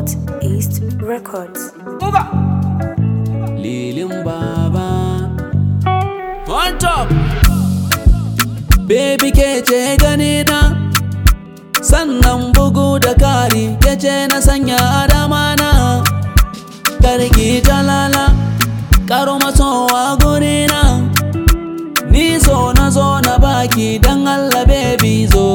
Northeast Records. Lilin Baba on top. Baby ke ce gani na, sannan bugu da kari ke ce na sanya adama na. Karki talala karo masowa guri na, ni so na baki dan Allah baby zo.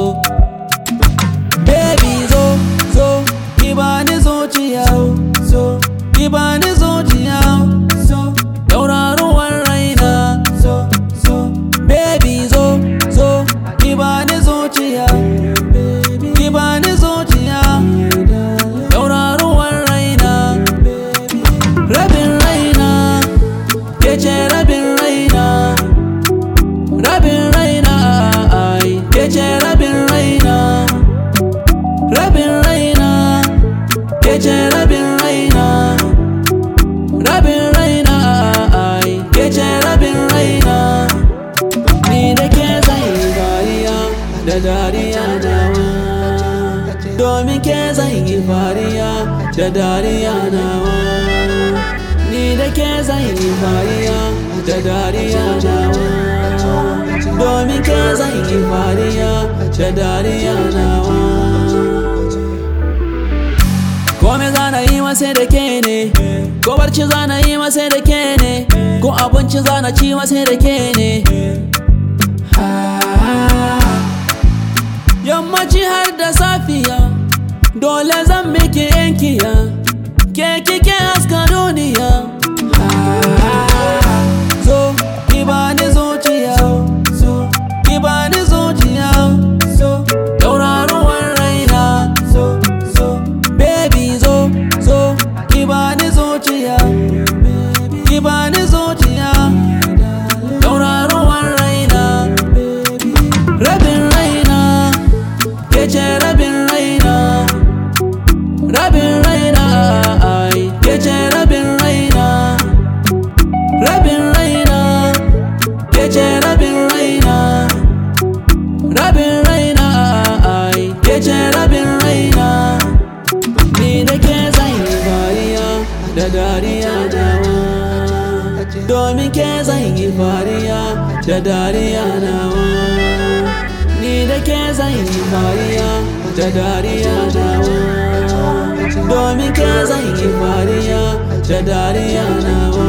Baby zo ki bani zuciya, ki bani zuciya, tauraruwar raina. Baby zo ki bani zuciya, ki bani zuciya, tauraruwar raina. Rabin raina ke ce rabin raina, rabin raina ai ke ce rabin raina, rabin raina ke ce rabin raina, rabin raina ai ke ce rabin raina. Ni da ke zai fariya da dariya nawa, domin ke zai yi fariya da dariya nawa. Ni da ke zai yi fariya da dariya nawa, domin ke zai yi fariya da dariya nawa. Kome zana yi masa da ke ne, ko barci zana yi masa da ke ne, ko abinci zana ci masa da ke ne. Yammaci har da safiya, dole zan miki yankiya, ke kike haska duniya. Zo ki bani zuciya, ki bani zuciya, tauraruwar raina. Baby zo ki bani zuciya, ki bani zuciya, tauraruwar raina. Rabin raina ke ce rabin raina, rabin raina ai ke ce rabin raina, rabin raina ke ce rabin raina, rabin raina ai ke ce rabin raina. Ni da ke zai yi fariya da dariya nawa, domin ke zai yi fariya da dariya nawa. Ni da ke zai yi fariya da dariya nawa, domin ke zai yi fariya da dariya nawa.